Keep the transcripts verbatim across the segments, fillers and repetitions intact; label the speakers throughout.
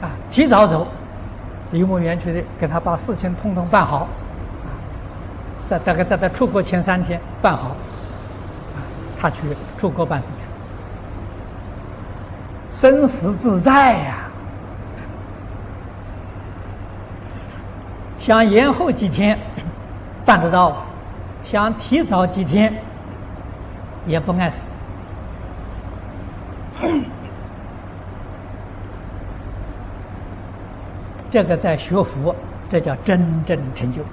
Speaker 1: 啊，提早走，游牧园区的给他把事情通通办好，在大概在他出国前三天办好，啊，他去出国办事去，生死自在呀。想延后几天办得到，想提早几天也不碍事。这个在学佛，这叫真正成就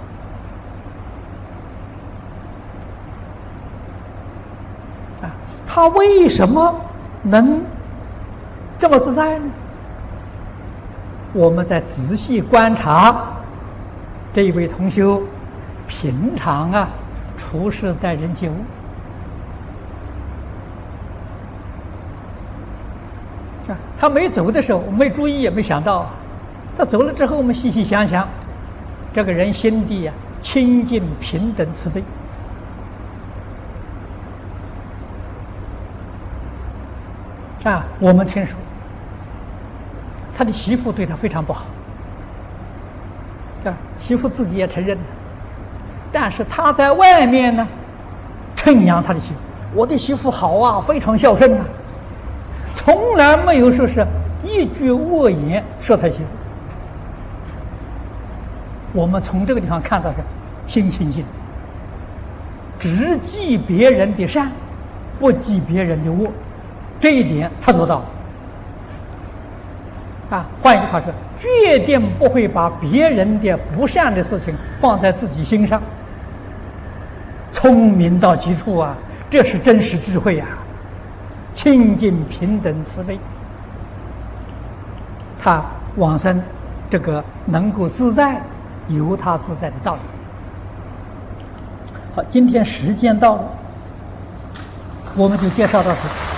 Speaker 1: 啊！他为什么能这么自在呢？我们在仔细观察这一位同修平常啊处事待人接物啊，他没走的时候我没注意也没想到，他走了之后我们细细想想，这个人心地啊清净平等慈悲啊。我们听说他的媳妇对他非常不好啊，媳妇自己也承认了，但是他在外面呢称扬他的媳妇，我的媳妇好啊，非常孝顺啊，从来没有说是一句恶言说他媳妇。我们从这个地方看到是心清净，只记别人的善，不记别人的恶，这一点他做到了啊。换一句话说，决定不会把别人的不善的事情放在自己心上，聪明到极处啊！这是真实智慧啊，清净平等慈悲。他往生这个能够自在，有他自在的道理。好，今天时间到了，我们就介绍到此。